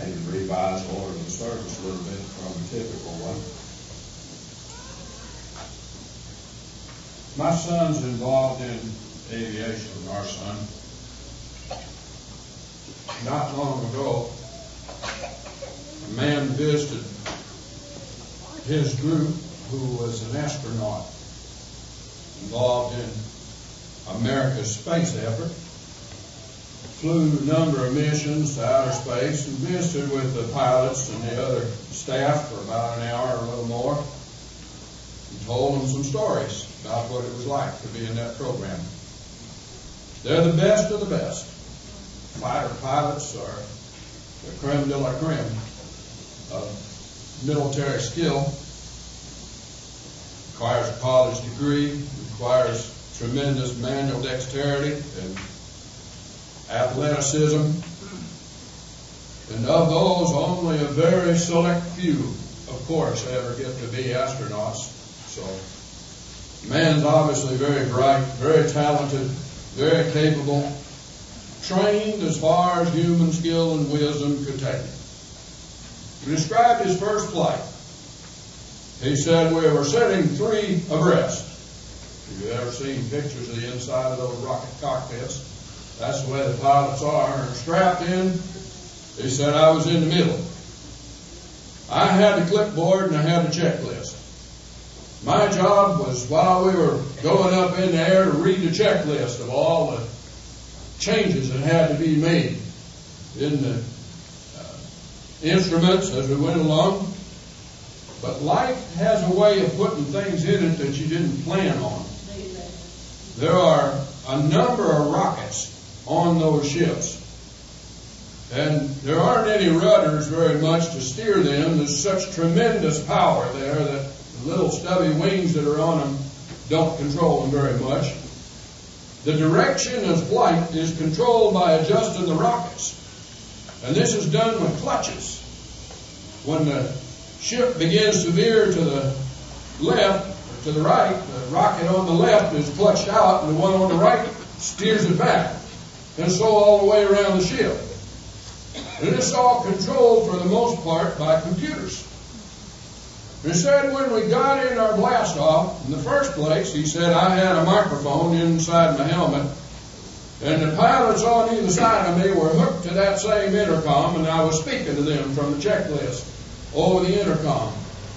maybe revise the order of the service a little bit from a typical one. My son's involved in aviation, our son. Not long ago, a man visited his group who was an astronaut involved in America's space effort, flew a number of missions to outer space and visited with the pilots and the other staff for about an hour or a little more and told them some stories about what it was like to be in that program. They're the best of the best. Fighter pilots are the creme de la creme of military skill. Requires a college degree, requires tremendous manual dexterity and athleticism. And of those, only a very select few, of course, ever get to be astronauts. So, man's obviously very bright, very talented, very capable, trained as far as human skill and wisdom could take him. He described his first flight. He said, we were sitting 3 abreast. If you've ever seen pictures of the inside of those rocket cockpits, that's the way the pilots are, and strapped in. He said, I was in the middle. I had the clipboard and I had the checklist. My job was, while we were going up in the air, to read the checklist of all the changes that had to be made in the instruments as we went along. But life has a way of putting things in it that you didn't plan on. There are a number of rockets on those ships. And there aren't any rudders very much to steer them. There's such tremendous power there that the little stubby wings that are on them don't control them very much. The direction of flight is controlled by adjusting the rockets. And this is done with clutches. When the ship begins to veer to the left or to the right, the rocket on the left is clutched out and the one on the right steers it back. And so all the way around the ship. And it's all controlled for the most part by computers. He said when we got in our blast off, in the first place, he said I had a microphone inside my helmet, and the pilots on either side of me were hooked to that same intercom, and I was speaking to them from the checklist over the intercom.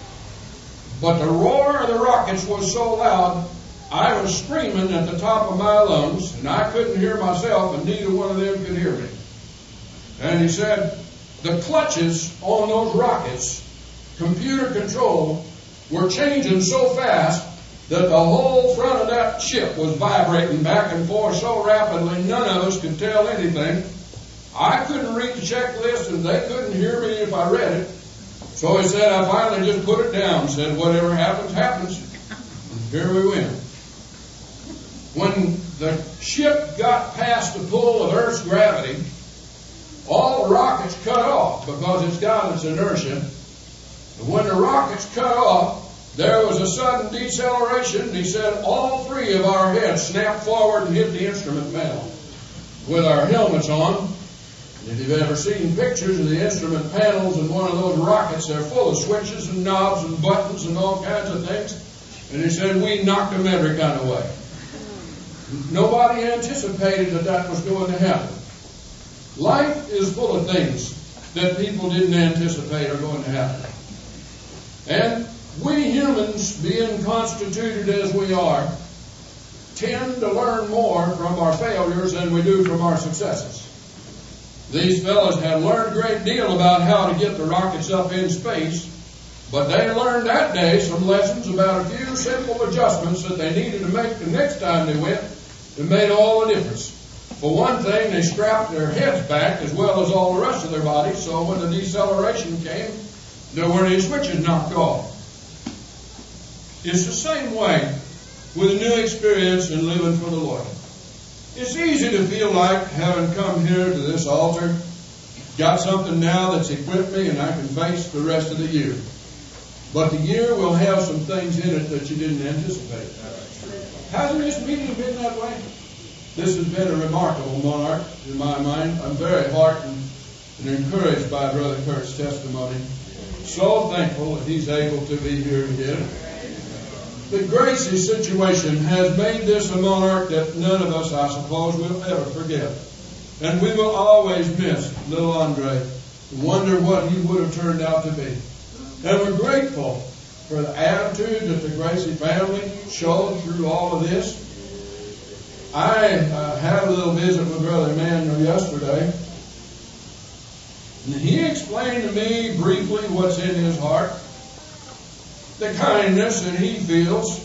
But the roar of the rockets was so loud, I was screaming at the top of my lungs, and I couldn't hear myself, and neither one of them could hear me. And he said the clutches on those rockets, computer control, were changing so fast that the whole front of that ship was vibrating back and forth so rapidly none of us could tell anything. I couldn't read the checklist and they couldn't hear me if I read it. So he said I finally just put it down, said whatever happens, happens. And here we went. When the ship got past the pull of Earth's gravity, all the rockets cut off because it's got its inertia. And when the rockets cut off, there was a sudden deceleration. He said all 3 of our heads snapped forward and hit the instrument panel with our helmets on. And if you've ever seen pictures of the instrument panels in one of those rockets, they're full of switches and knobs and buttons and all kinds of things. And he said we knocked them every kind of way. Nobody anticipated that was going to happen. Life is full of things that people didn't anticipate are going to happen. And we humans, being constituted as we are, tend to learn more from our failures than we do from our successes. These fellows had learned a great deal about how to get the rockets up in space, but they learned that day some lessons about a few simple adjustments that they needed to make the next time they went that made all the difference. For one thing, they strapped their heads back as well as all the rest of their bodies, so when the deceleration came, there weren't any switches knocked off. It's the same way with a new experience in living for the Lord. It's easy to feel like, having come here to this altar, got something now that's equipped me and I can face the rest of the year. But the year will have some things in it that you didn't anticipate. Hasn't this meeting been that way? This has been a remarkable monarch in my mind. I'm very heartened and encouraged by Brother Kurt's testimony. So thankful that he's able to be here again. The Gracie situation has made this a monarch that none of us, I suppose, will ever forget. And we will always miss little Andre, wonder what he would have turned out to be. And we're grateful for the attitude that the Gracie family showed through all of this. I had a little visit with Brother Emmanuel yesterday, and he explained to me briefly what's in his heart, the kindness that he feels.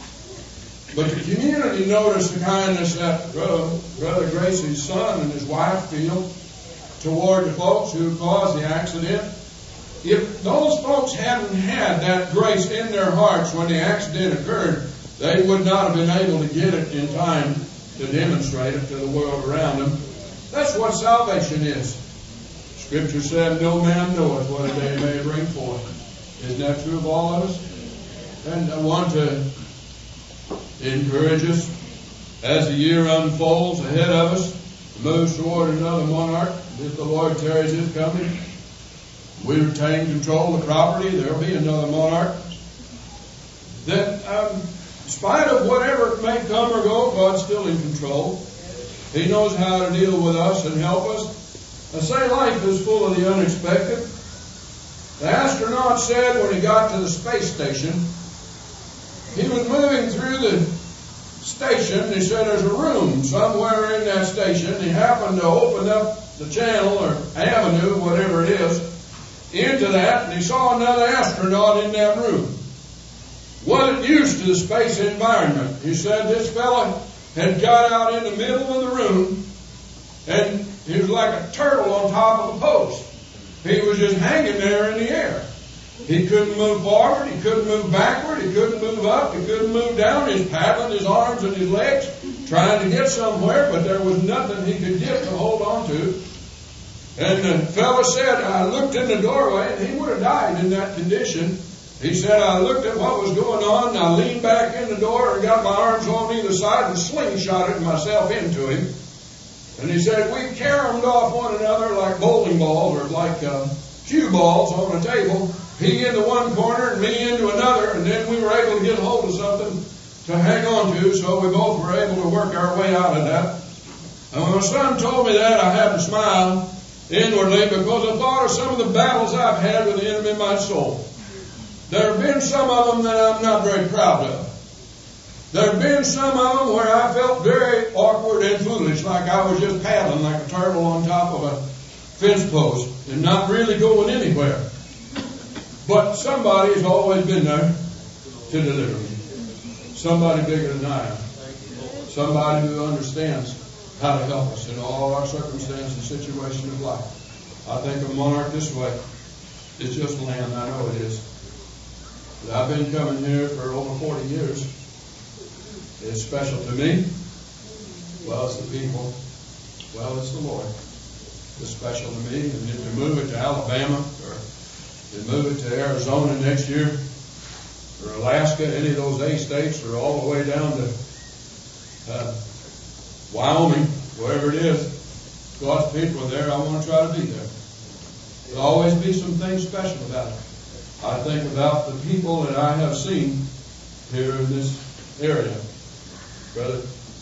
But the community noticed the kindness that Brother Gracie's son and his wife feel toward the folks who caused the accident. If those folks hadn't had that grace in their hearts when the accident occurred, they would not have been able to get it in time to demonstrate it to the world around them. That's what salvation is. Scripture said, no man knoweth what a day may bring forth. Isn't that true of all of us? And I want to encourage us as the year unfolds ahead of us, to move toward another monarch. If the Lord tarries his coming, we retain control of the property, there will be another monarch. That in spite of whatever may come or go, God's still in control. He knows how to deal with us and help us. I say life is full of the unexpected. The astronaut said when he got to the space station, he was moving through the station. He said there's a room somewhere in that station. He happened to open up the channel or avenue, whatever it is, into that, and he saw another astronaut in that room. Wasn't used to the space environment. He said this fella had got out in the middle of the room, and he was like a turtle on top of a post. He was just hanging there in the air. He couldn't move forward, he couldn't move backward, he couldn't move up, he couldn't move down. He was paddling his arms and his legs, trying to get somewhere, but there was nothing he could get to hold on to. And the fellow said, I looked in the doorway, and he would have died in that condition. He said, I looked at what was going on, and I leaned back in the door and got my arms on either side and slingshotted myself into him. And he said, we caromed off one another like bowling balls or like cue balls on a table. He into one corner and me into another, and then we were able to get hold of something to hang on to, so we both were able to work our way out of that. And when my son told me that, I had to smile inwardly because I thought of some of the battles I've had with the enemy in my soul. There have been some of them that I'm not very proud of. There have been some of them where I felt very awkward and foolish, like I was just paddling like a turtle on top of a fence post and not really going anywhere. But somebody's always been there to deliver me. Somebody bigger than I am. Somebody who understands how to help us in all our circumstances and situations of life. I think of monarch this way. It's just land, I know it is. But I've been coming here for over 40 years. It's special to me. Well, it's the people. Well, it's the Lord. It's special to me. And if we move it to Alabama or to move it to Arizona next year or Alaska, any of those A states, or all the way down to Wyoming, wherever it is, God's people are there. I want to try to be there. There'll always be some things special about it. I think about the people that I have seen here in this area. Brother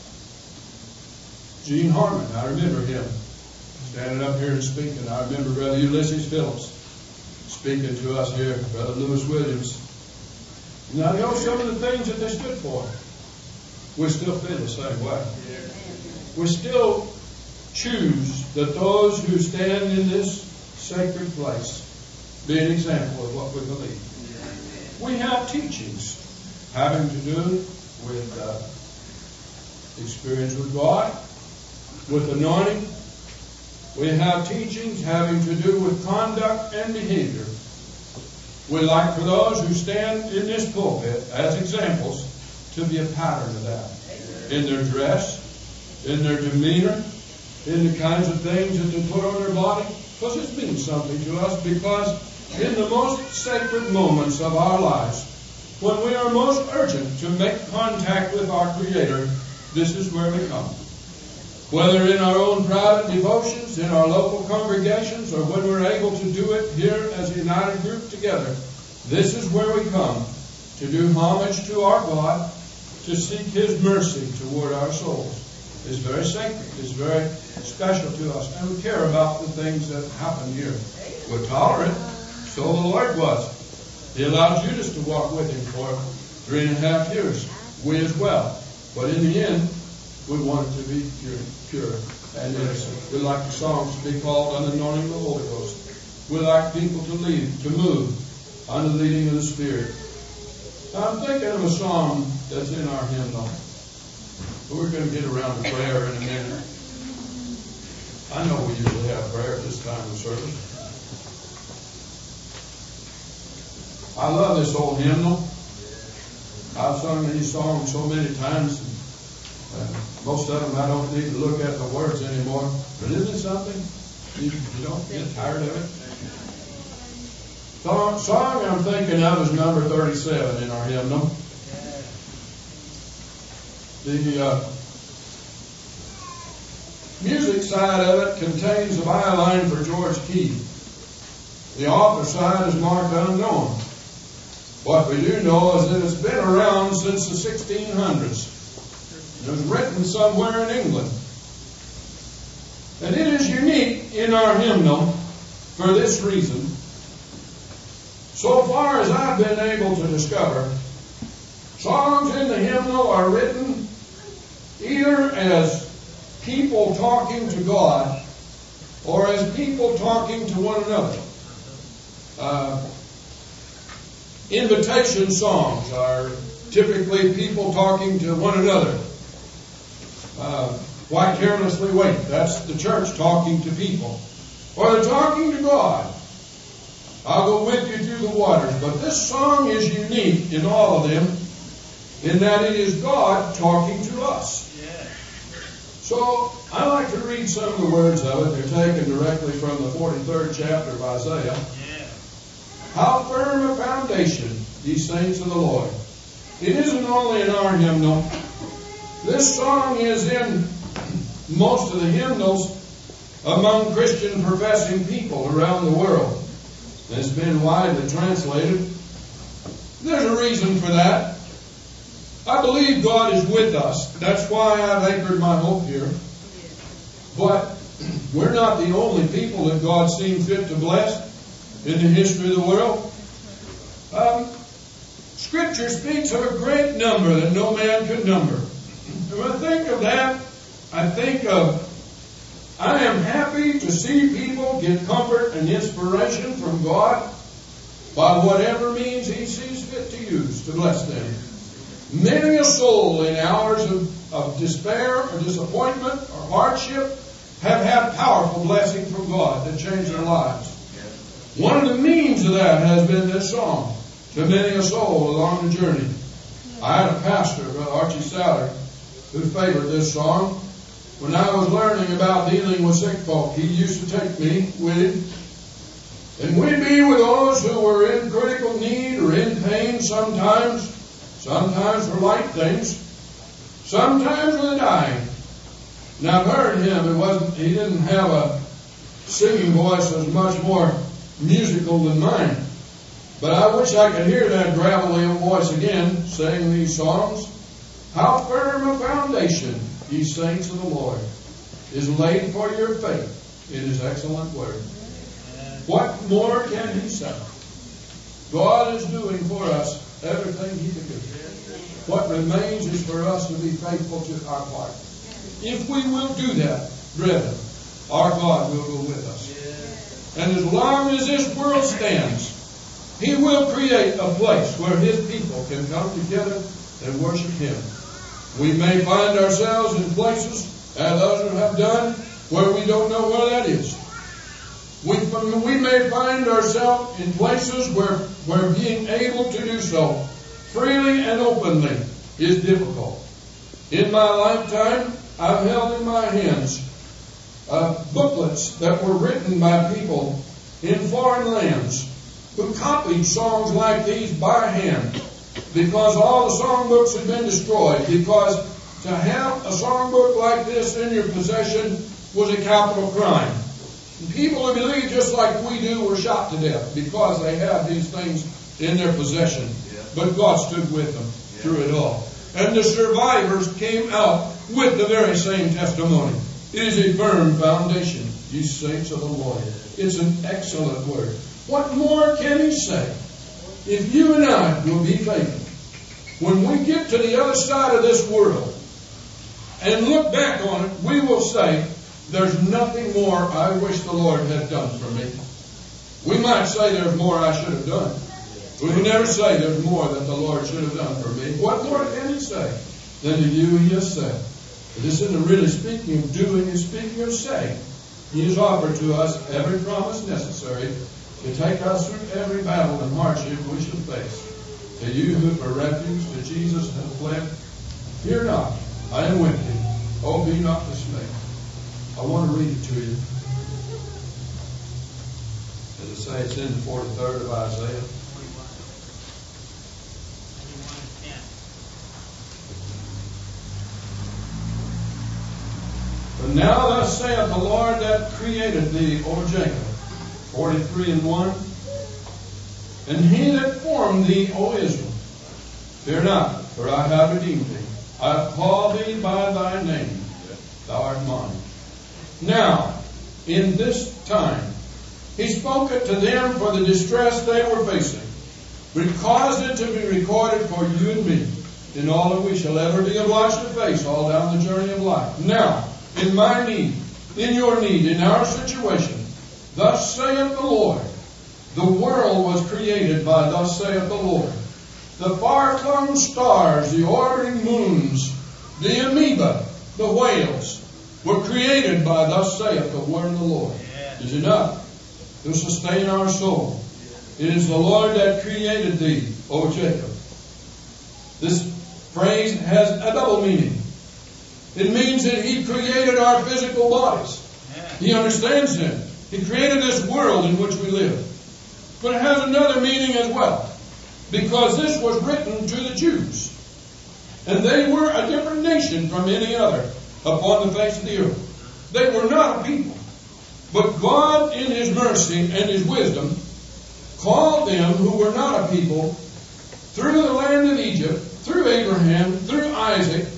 Gene Harmon, I remember him standing up here and speaking. I remember Brother Ulysses Phillips speaking to us here, Brother Lewis Williams. And I know some of the things that they stood for. We still feel the same way. We still choose that those who stand in this sacred place be an example of what we believe. We have teachings having to do with experience with God, with anointing. We have teachings having to do with conduct and behavior. We like for those who stand in this pulpit as examples to be a pattern of that. In their dress, in their demeanor, in the kinds of things that they put on their body. Because it means something to us, because in the most sacred moments of our lives, when we are most urgent to make contact with our Creator, this is where we come. Whether in our own private devotions, in our local congregations, or when we're able to do it here as a united group together, this is where we come to do homage to our God, to seek His mercy toward our souls. It's very sacred. It's very special to us. And we care about the things that happen here. We're tolerant. So the Lord was. He allowed Judas to walk with Him for 3.5 years. We as well. But in the end, we want it to be pure and innocent. We like the songs to be called an anointing of the Holy Ghost. We like people to move under the leading of the Spirit. I'm thinking of a song that's in our hymnal. We're going to get around to prayer in a minute. I know we usually have prayer at this time of service. I love this old hymnal. I've sung these songs so many times. Most of them I don't need to look at the words anymore. But isn't it something? You don't get tired of it? The song I'm thinking of is number 37 in our hymnal. The music side of it contains a byline for George Key. The author side is marked unknown. What we do know is that it's been around since the 1600s. It was written somewhere in England. And it is unique in our hymnal for this reason. So far as I've been able to discover, songs in the hymnal are written either as people talking to God or as people talking to one another. Invitation songs are typically people talking to one another. Why carelessly wait? That's the church talking to people. Or they're talking to God. I'll go with you through the waters. But this song is unique in all of them in that it is God talking to us. So I like to read some of the words of it. They're taken directly from the 43rd chapter of Isaiah. How firm a foundation, ye saints of the Lord. It isn't only in our hymnal. This song is in most of the hymnals among Christian professing people around the world. It's been widely translated. There's a reason for that. I believe God is with us. That's why I've anchored my hope here. But we're not the only people that God seemed fit to bless in the history of the world. Scripture speaks of a great number that no man could number. And when I think of that, I think of, I am happy to see people get comfort and inspiration from God by whatever means He sees fit to use to bless them. Many a soul in hours of despair or disappointment or hardship have had powerful blessing from God that changed their lives. One of the means of that has been this song, to many a soul along the journey. I had a pastor, Brother Archie Saller, who favored this song. When I was learning about dealing with sick folk, he used to take me with him. And we'd be with those who were in critical need or in pain sometimes for light things, sometimes with the dying. Now I've heard him, he didn't have a singing voice that was much more musical than mine. But I wish I could hear that gravelly voice again, saying these songs. How firm a foundation, ye saints of the Lord, is laid for your faith in His excellent word. What more can He say? God is doing for us everything He can do. What remains is for us to be faithful to our part. If we will do that, brethren, our God will go with us. And as long as this world stands, He will create a place where His people can come together and worship Him. We may find ourselves in places, as others have done, where we don't know where that is. We may find ourselves in places where being able to do so freely and openly is difficult. In my lifetime, I've held in my hands booklets that were written by people in foreign lands who copied songs like these by hand because all the songbooks had been destroyed, because to have a songbook like this in your possession was a capital crime. And people who believe just like we do were shot to death because they had these things in their possession. But God stood with them through it all. And the survivors came out with the very same testimony. It is a firm foundation, ye saints of the Lord. It's an excellent word. What more can he say? If you and I will be faithful, when we get to the other side of this world and look back on it, we will say, there's nothing more I wish the Lord had done for me. We might say there's more I should have done. We would never say there's more that the Lord should have done for me. What more can he say than to you he has said? This isn't really speaking of doing, it's speaking of saying. He has offered to us every promise necessary to take us through every battle and hardship we shall face. To you who for refuge to Jesus have fled, fear not, I am with thee. Oh, be not dismayed. I want to read it to you. As I say, it's in the 43rd of Isaiah. But now thus saith the Lord that created thee, O Jacob, 43:1, and he that formed thee, O Israel, fear not, for I have redeemed thee. I have called thee by thy name, thou art mine. Now, in this time, he spoke it to them for the distress they were facing, but caused it to be recorded for you and me, in all that we shall ever be obliged to face all down the journey of life. Now, in my need, in your need, in our situation, thus saith the Lord, the world was created by thus saith the Lord. The far-flung stars, the orbiting moons, the amoeba, the whales, were created by thus saith the word of the Lord. It is enough to sustain our soul. It is the Lord that created thee, O Jacob. This phrase has a double meaning. It means that he created our physical bodies. He understands them. He created this world in which we live. But it has another meaning as well. Because this was written to the Jews. And they were a different nation from any other upon the face of the earth. They were not a people. But God, in His mercy and His wisdom, called them who were not a people through the land of Egypt, through Abraham, through Isaac,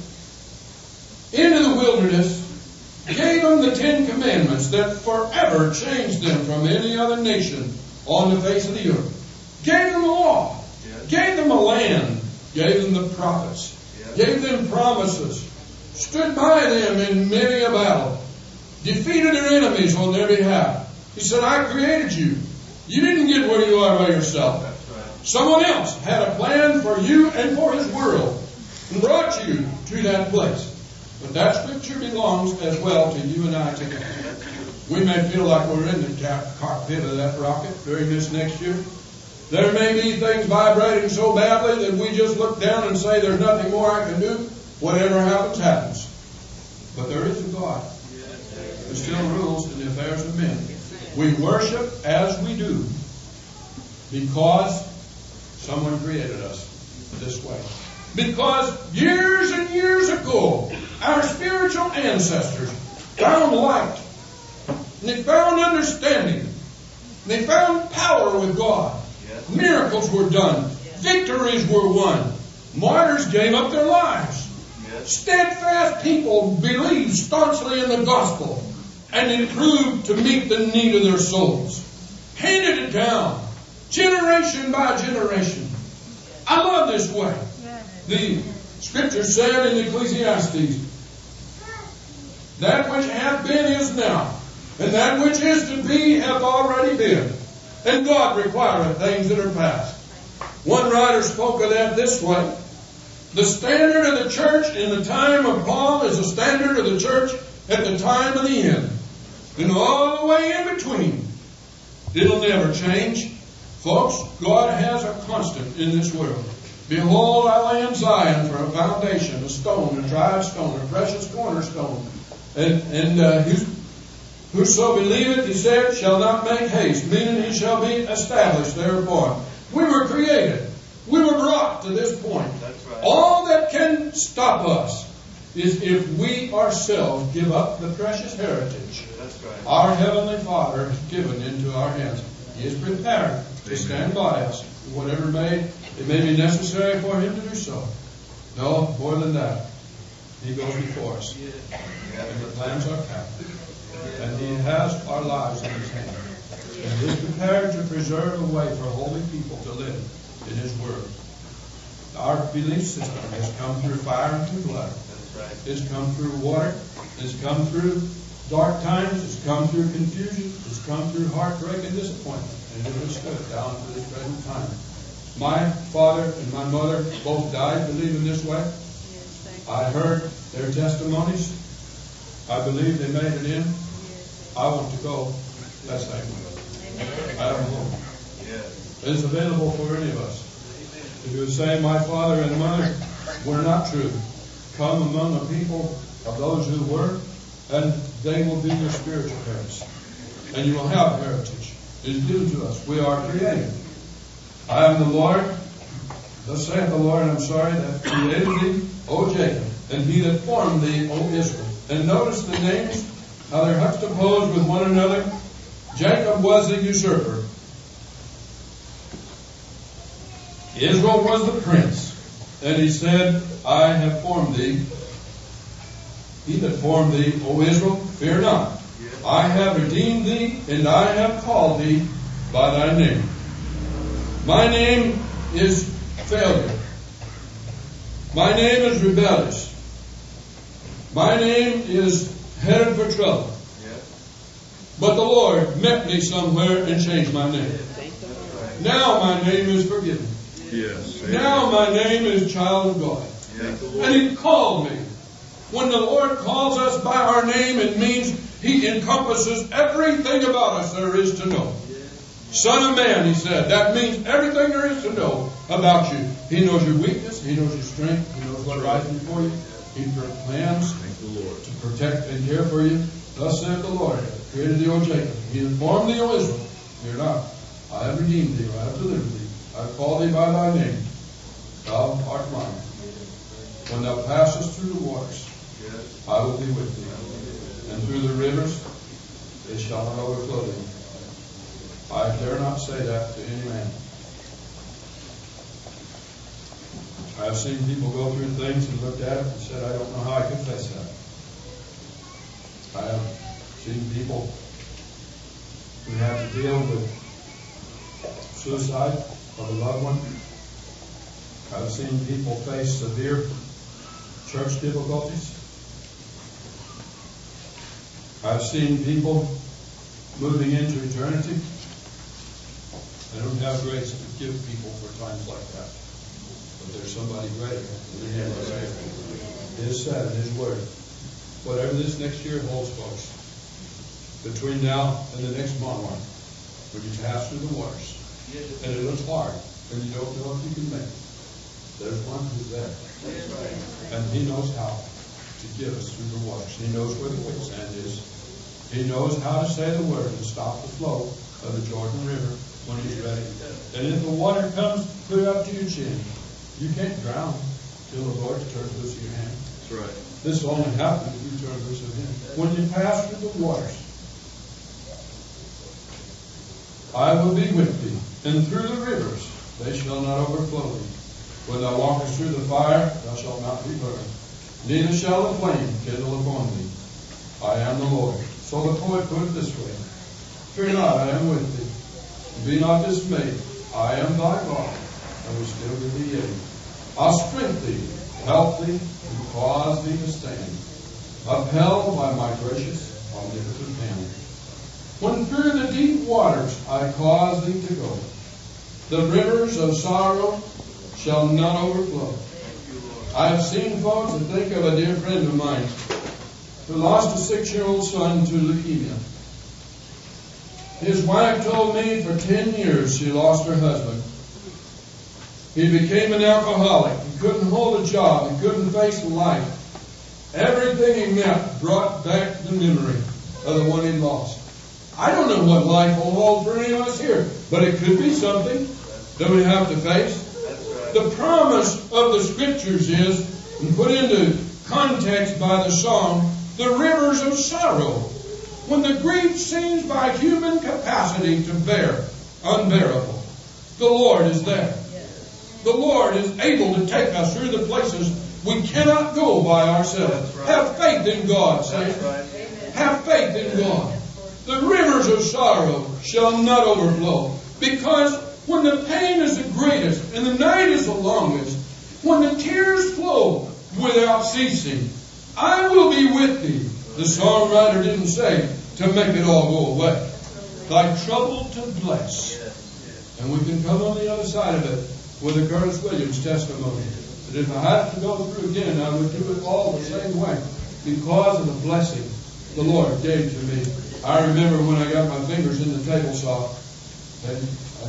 into the wilderness, gave them the 10 Commandments that forever changed them from any other nation on the face of the earth. Gave them the law, gave them a land, gave them the prophets, gave them promises, stood by them in many a battle, defeated their enemies on their behalf. He said, I created you. You didn't get where you are by yourself. Someone else had a plan for you and for His world and brought you to that place. But that scripture belongs as well to you and I today. We may feel like we're in the cockpit of that rocket during this next year. There may be things vibrating so badly that we just look down and say, there's nothing more I can do. Whatever happens, happens. But there is a God who still rules in the affairs of men. We worship as we do because someone created us this way. Because years and years ago, our spiritual ancestors found light. And they found understanding. And they found power with God. Yes. Miracles were done. Yes. Victories were won. Martyrs gave up their lives. Yes. Steadfast people believed staunchly in the gospel and improved to meet the need of their souls. Handed it down, generation by generation. I love this way. The Scripture said in Ecclesiastes, that which hath been is now, and that which is to be hath already been. And God requireth things that are past. One writer spoke of that this way. The standard of the church in the time of Paul is the standard of the church at the time of the end. And all the way in between. It'll never change. Folks, God has a constant in this world. Behold, I lay in Zion for a foundation, a stone, a tried stone, a precious cornerstone. And whoso believeth, he said, shall not make haste, meaning he shall be established thereupon. We were created. We were brought to this point. That's right. All that can stop us is if we ourselves give up the precious heritage our Heavenly Father has given into our hands. He is prepared to stand by us, whatever it may be necessary for Him to do so. No, more than that. He goes before us. And the plans are packed. And He has our lives in His hand. And He is prepared to preserve a way for holy people to live in His Word. Our belief system has come through fire and through blood. It's come through water. It's come through dark times. It's come through confusion. It's come through heartbreak and disappointment. And it has stood down to this present time. My father and my mother both died believing this way. I heard their testimonies. I believe they made it in. I want to go that same way. I don't know. It's available for any of us. If you would say, my father and mother were not true, come among a people of those who were, and they will be your spiritual parents. And you will have heritage. It is due to us. We are created. I am the Lord, thus saith the Lord, that created thee, O Jacob, and he that formed thee, O Israel. And notice the names, how they're juxtaposed with one another. Jacob was the usurper. Israel was the prince. And he said, I have formed thee. He that formed thee, O Israel, fear not. I have redeemed thee, and I have called thee by thy name. My name is failure. My name is rebellious. My name is headed for trouble. But the Lord met me somewhere and changed my name. Now my name is forgiven. Now my name is child of God. And He called me. When the Lord calls us by our name, it means He encompasses everything about us there is to know. Son of man, He said. That means everything there is to know about you. He knows your weakness. He knows your strength. He knows what rises before you. He plans to protect and care for you. Thus saith the Lord, created thee, O Jacob. He hath formed thee, O Israel. Fear not. I have redeemed thee. I have delivered thee. I have called thee by thy name. Thou art mine. When thou passest through the waters, I will be with thee. And through the rivers, they shall not overflow thee. I dare not say that to any man. I have seen people go through things and looked at it and said, I don't know how I can face that. I have seen people who have to deal with suicide of a loved one. I've seen people face severe church difficulties. I've seen people moving into eternity. I don't have grace to give people for times like that. But there's somebody greater than Him. It is said in His Word. Whatever this next year holds, folks, between now and the next month, when you pass through the waters, and it looks hard, and you don't know if you can make it, there's one who's there. And He knows how to get us through the waters. He knows where the quicksand is. He knows how to say the word and stop the flow of the Jordan River when He's ready. And if the water comes clear up to your chin, you can't drown till the Lord turns loose of your hand. That's right. This only happens if you turn loose of Him. When you pass through the waters, I will be with thee, and through the rivers they shall not overflow thee. When thou walkest through the fire, thou shalt not be burned, neither shall the flame kindle upon thee. I am the Lord. So the poet put it this way: fear not, I am with thee. Be not dismayed. I am thy God. I will still give thee aid. I'll strengthen thee, help thee, and cause thee to stand, upheld by my gracious, omnipotent hand. When through the deep waters I cause thee to go, the rivers of sorrow shall not overflow. I have seen folks that think of a dear friend of mine who lost a 6-year-old son to leukemia. His wife told me for 10 years she lost her husband. He became an alcoholic. He couldn't hold a job. He couldn't face life. Everything he met brought back the memory of the one he lost. I don't know what life will hold for any of us here, but it could be something that we have to face. The promise of the Scriptures is, and put into context by the song, the rivers of sorrow, when the grief seems by human capacity to bear unbearable. The Lord is there. The Lord is able to take us through the places we cannot go by ourselves. Have faith in God, saints. Have faith in God. The rivers of sorrow shall not overflow, because when the pain is the greatest and the night is the longest, when the tears flow without ceasing, I will be with thee. The songwriter didn't say to make it all go away. Thy trouble to bless. And we can come on the other side of it with a Curtis Williams testimony. That if I had to go through again, I would do it all the same way, because of the blessing the Lord gave to me. I remember when I got my fingers in the table saw, and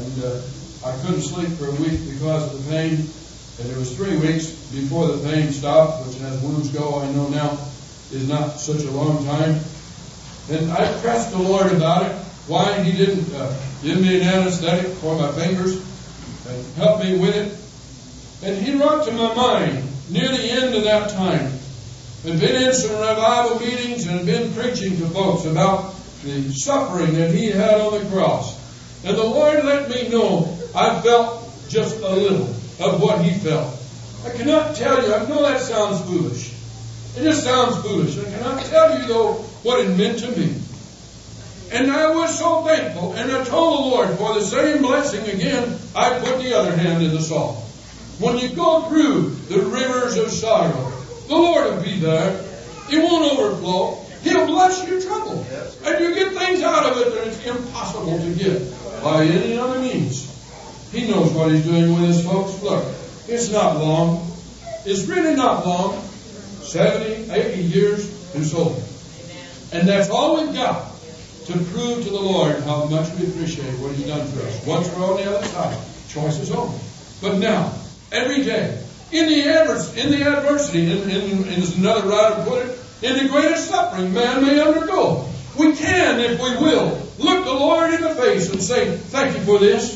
I couldn't sleep for a week because of the pain. And it was 3 weeks before the pain stopped, which, as wounds go, I know now is not such a long time. And I pressed the Lord about it, why He didn't give me an anesthetic for my fingers and help me with it. And He brought to my mind, near the end of that time, I'd been in some revival meetings and been preaching to folks about the suffering that He had on the cross. And the Lord let me know I felt just a little of what He felt. I cannot tell you, I know that sounds foolish. It just sounds foolish. I cannot tell you, though, what it meant to me. And I was so thankful, and I told the Lord, for the same blessing again, I put the other hand in the song. When you go through the rivers of sorrow, the Lord will be there. It won't overflow. He'll bless your trouble. And you get things out of it that it's impossible to get by any other means. He knows what He's doing with His folks. Look, it's not long. It's really not long. 70, 80 years and so on. And that's all we've got to prove to the Lord how much we appreciate what He's done for us. Once we're on the other side, choice is over. But now, every day, in the adversity, as another writer put it, in the greatest suffering man may undergo, we can, if we will, look the Lord in the face and say, thank you for this.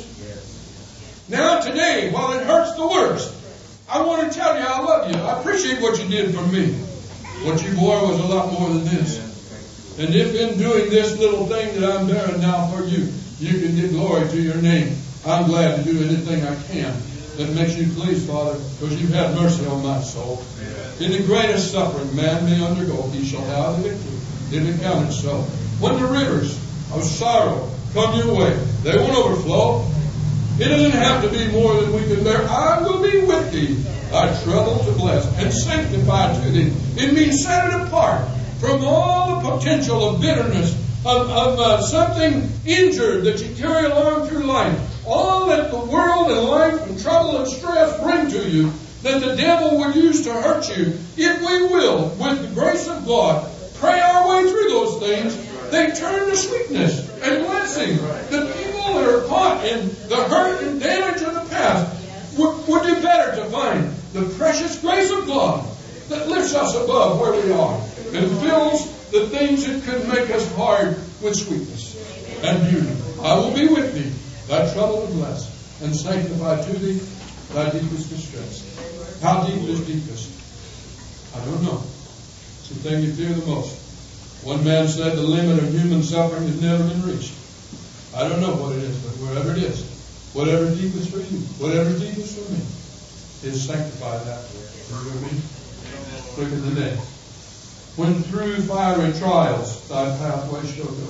Now today, while it hurts the worst, I want to tell you I love you. I appreciate what you did for me. What you bore was a lot more than this. And if in doing this little thing that I'm bearing now for you, you can give glory to your name, I'm glad to do anything I can that makes you pleased, Father, because you've had mercy on my soul. In the greatest suffering man may undergo, he shall have the victory. It accounted so. When the rivers of sorrow come your way, they won't overflow. It doesn't have to be more than we can bear. I will be with thee, thy trouble to bless, and sanctify to thee. It means set it apart from all the potential of bitterness, of something injured that you carry along through life. All that the world and life and trouble and stress bring to you, that the devil will use to hurt you, if we will, with the grace of God, pray our way through those things, they turn to sweetness and blessing. The people that are caught in the hurt and damage of the past would do better to find the precious grace of God that lifts us above where we are and fills the things that could make us hard with sweetness and beauty. I will be with thee, thy trouble to bless, and sanctify to thee thy deepest distress. How deep is deepest? I don't know. It's the thing you fear the most. One man said the limit of human suffering has never been reached. I don't know what it is, but wherever it is, whatever is deepest for you, whatever is deepest for me, is sanctify that. You know what I mean? Look at the next. When through fiery trials thy pathway shall go,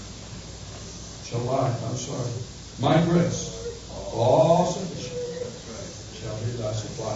my grace, all sufficient, shall be thy supply.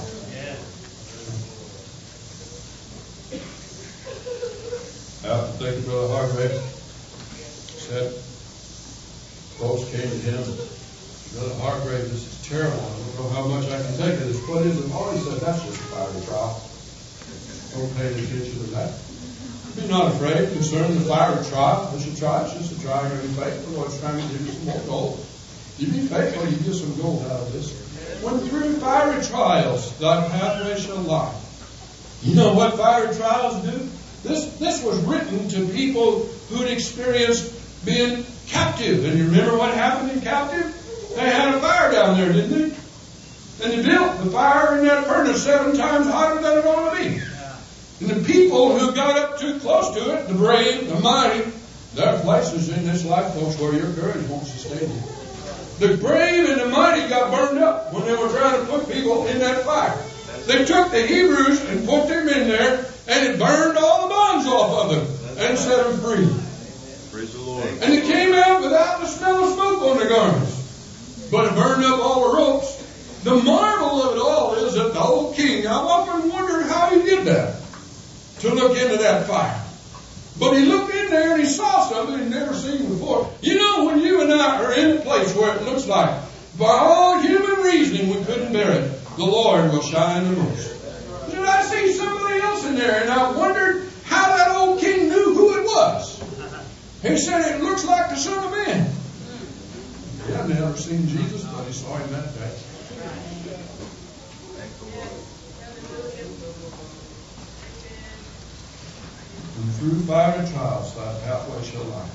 Thank you, Brother Hargrave. Said, folks came to him, Brother Hargrave, this is terrible. I don't know how much I can take of this. What is it? Oh, he said, that's just a fiery trial. Don't pay any attention to that. Be not afraid concerning the fiery trial. It's a trial. It's just a trial. You're going to be faithful. The Lord's trying to give you some more gold. You be faithful, you get some gold out of this. When through fiery trials thy pathway shall lie. You know what fiery trials do? This was written to people who'd experienced being captive. And you remember what happened in captive? They had a fire down there, didn't they? And they built the fire in that furnace 7 times hotter than it ought to be. And the people who got up too close to it, the brave, the mighty, there are places in this life, folks, where your courage won't sustain you. The brave and the mighty got burned up when they were trying to put people in that fire. They took the Hebrews and put them in there, and it burned all the bonds off of them and set them free. Praise the Lord. And they came out without the smell of smoke on their garments. But it burned up all the ropes. The marvel of it all is that the old king, I've often wondered how he did that, to look into that fire. But he looked in there and he saw something he'd never seen before. You know, when you and I are in a place where it looks like, by all human reasoning, we couldn't bear it, the Lord will shine the most. Did I see somebody else in there? And I wondered how that old king knew who it was. He said, it looks like the Son of Man. He had never seen Jesus, but he saw him that day. And through fire and trials, thy pathway shall lie.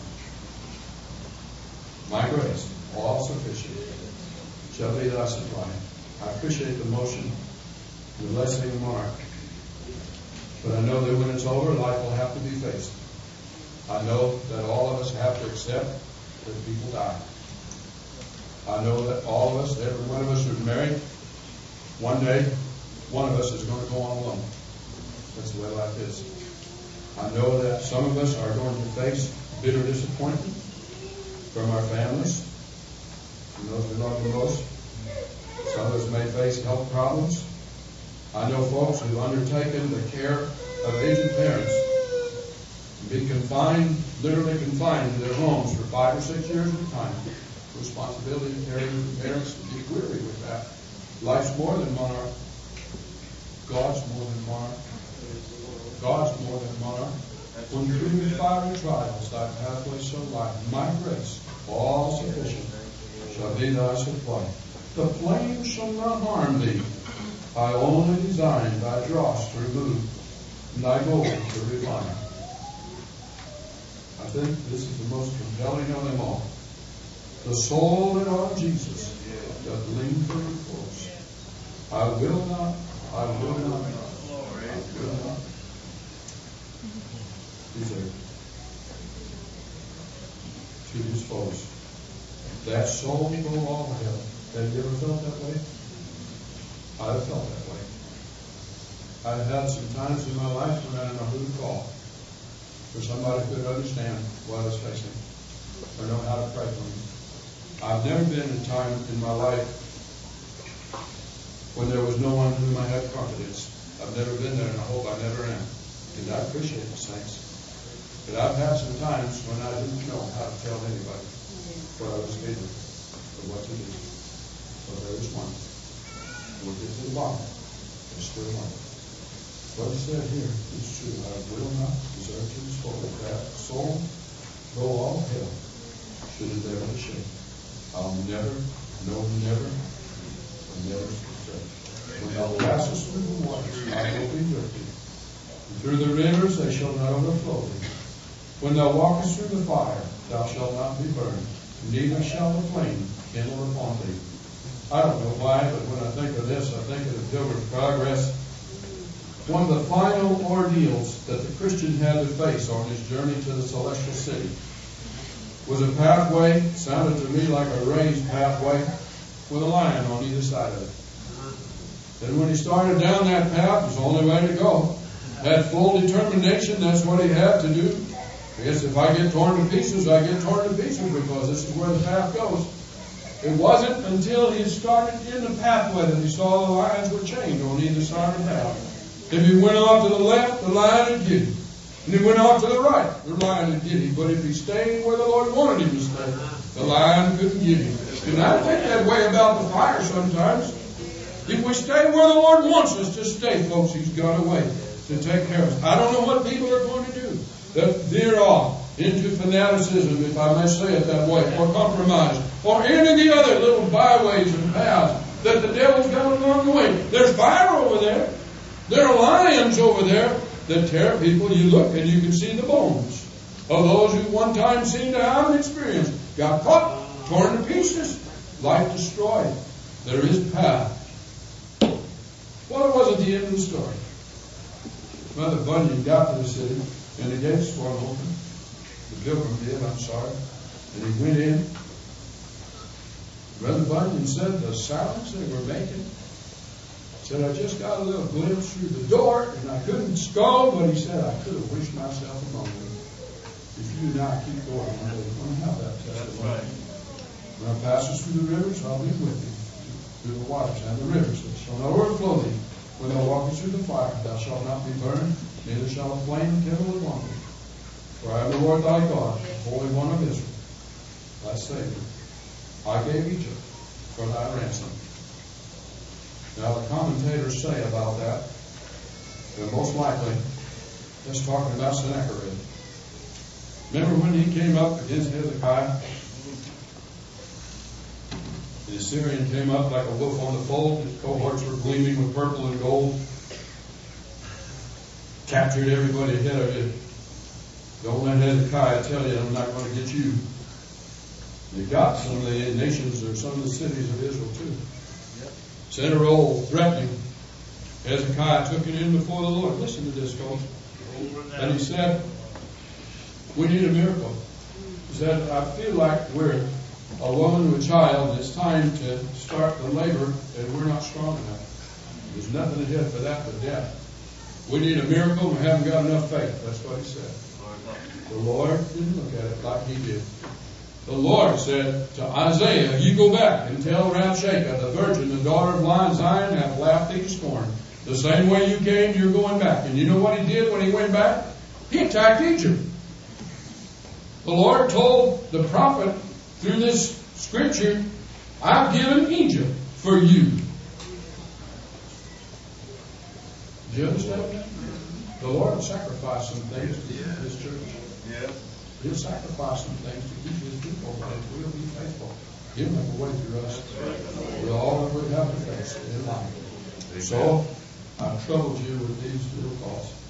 My grace, all sufficient, shall be thy supply. I appreciate the motion, the blessing mark. But I know that when it's over, life will have to be faced. I know that all of us have to accept that people die. I know that all of us, every one of us who's married, one day, one of us is going to go on alone. That's the way life is. I know that some of us are going to face bitter disappointment from our families and those we love the most. Some of us may face health problems. I know folks who have undertaken the care of aged parents and be confined, literally confined in their homes for 5 or 6 years at a time. Responsibility of caring for parents to be weary with that. Life's more than monarch. God's more than monarch. God's more than monarch. When through the fiery trials thy pathway shall lie, my grace, all sufficient, shall be thy supply. The flame shall not harm thee. I only design thy dross to remove, and thy gold to refine. I think this is the most compelling of them all. The soul that on Jesus doth lean for repose. I will not, I will not, I will not desert to his foes. That soul go all hell. Have you ever felt that way? I've felt that way. I've had some times in my life when I didn't know who to call, for somebody who could understand what I was facing or know how to pray for me. I've never been in a time in my life when there was no one whom I had confidence. I've never been there, and I hope I never am, because I appreciate the saints. But I've had some times when I didn't know how to tell anybody what I was feeling or what to do. So there was one. We'll get to the bottom. There's still one. What he said here is true. I will not desert his soul. That soul, go all hell, should it ever shake. I'll never, no, never, never desert. When thou passest through the waters, I will be with thee. And through the rivers, they shall not overflow thee. When thou walkest through the fire, thou shalt not be burned, neither shall the flame kindle upon thee. I don't know why, but when I think of this, I think of the Pilgrim's Progress. One of the final ordeals that the Christian had to face on his journey to the celestial city was a pathway, sounded to me like a raised pathway, with a lion on either side of it. And when he started down that path, it was the only way to go. Had full determination, that's what he had to do. I guess if I get torn to pieces, I get torn to pieces, because this is where the path goes. It wasn't until he started in the pathway that he saw the lions were chained on either side of the path. If he went off to the left, the lion would get him. And he went off to the right, the lion would get him. But if he stayed where the Lord wanted him to stay, the lion couldn't get him. And I think that way about the fire sometimes. If we stay where the Lord wants us to stay, folks, He's got a way to take care of us. I don't know what people are going to do that veer off into fanaticism, if I may say it that way, or compromise, or any of the other little byways and paths that the devil's got along the way. There's fire over there. There are lions over there that tear people. You look and you can see the bones of those who one time seemed to have an experience. Got caught, torn to pieces, life destroyed. There is path. Well, it wasn't the end of the story. Brother Bunyan got to the city, and the gates swung open. The pilgrim did, I'm sorry. And he went in. Brother Bunyan said the sounds they were making, said, I just got a little glimpse through the door, and I couldn't scold, but he said, I could have wished myself among them. If you and I keep going, I'm going to have that testimony. Right. When I passes through the rivers, I'll be with thee, through the waters and the rivers, that shall not overflow thee. When thou walkest through the fire, thou shalt not be burned, neither shall a flame kindle upon thee. For I am the Lord thy God, the Holy One of Israel, thy Savior. I gave Egypt for thy ransom. Now the commentators say about that, most likely, that's talking about Sennacherib. Remember when he came up against Hezekiah? The Assyrian came up like a wolf on the fold. His cohorts were gleaming with purple and gold. Captured everybody ahead of you. Don't let Hezekiah tell you, I'm not going to get you. They got some of the nations or some of the cities of Israel too. Sent a roll threatening. Hezekiah took it in before the Lord. Listen to this, folks. And he said, we need a miracle. He said, I feel like we're a woman with a child, and it's time to start the labor, and we're not strong enough. There's nothing ahead for that but death. We need a miracle, and we haven't got enough faith. That's what he said. The Lord didn't look at it like he did. The Lord said to Isaiah, you go back and tell Rabshakeh, the virgin, the daughter of Lion Zion, hath laughed thee to scorn. The same way you came, you're going back. And you know what he did when he went back? He attacked Egypt. The Lord told the prophet through this scripture, I've given Egypt for you. Do you understand that? The Lord will sacrifice some things to keep His church. Yeah. He'll sacrifice some things to keep His people, but if we'll be faithful, He'll make a way through us. We're all that we have to face in life. So, I've troubled you with these little thoughts.